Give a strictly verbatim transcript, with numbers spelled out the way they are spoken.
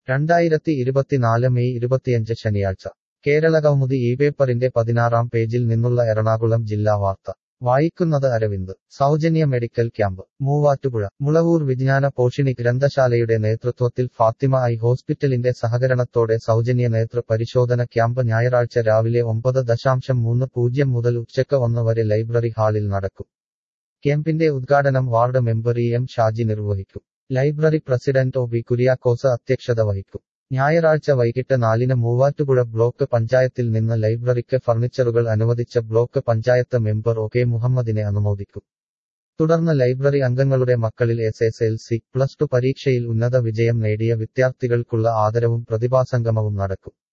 രണ്ടായിരത്തി ഇരുപത്തിനാല് മെയ് ഇരുപത്തിയഞ്ച് ശനിയാഴ്ച കേരളകൗമുദി ഈ പേപ്പറിന്റെ പതിനാറാം പേജിൽ നിന്നുള്ള എറണാകുളം ജില്ലാ വാർത്ത വായിക്കുന്നത് അരവിന്ദ് സൗജന്യ മെഡിക്കൽ ക്യാമ്പ് മൂവാറ്റുപുഴ മുളവൂർ വിജ്ഞാന പോഷിണി ഗ്രന്ഥശാലയുടെ നേതൃത്വത്തിൽ ഫാത്തിമ ഐ ഹോസ്പിറ്റലിന്റെ സഹകരണത്തോടെ സൗജന്യ നേതൃ പരിശോധന ക്യാമ്പ് ഞായറാഴ്ച രാവിലെ ഒമ്പത് ദശാംശം മൂന്ന് പൂജ്യം മുതൽ ഉച്ചയ്ക്ക് ഒന്ന് വരെ ലൈബ്രറി ഹാളിൽ നടക്കും ക്യാമ്പിന്റെ ഉദ്ഘാടനം ward member E M Shaji നിർവഹിക്കും library president O B Kuriakose അധ്യക്ഷത വഹിക്കും ഞായറാഴ്ച വൈകിട്ട് നാലിന് മൂവാറ്റുപുഴ ബ്ലോക്ക് പഞ്ചായത്തിൽ നിന്ന് ലൈബ്രറിക്ക് ഫർണിച്ചറുകൾ അനുവദിച്ച block panchayat member O K മുഹമ്മദിനെ അനുമോദിക്കും തുടർന്ന് ലൈബ്രറി അംഗങ്ങളുടെ മക്കളിൽ S S L C plus two പരീക്ഷയിൽ ഉന്നത വിജയം നേടിയ വിദ്യാർത്ഥികൾക്കുള്ള ആദരവും പ്രതിഭാസംഗമവും നടക്കും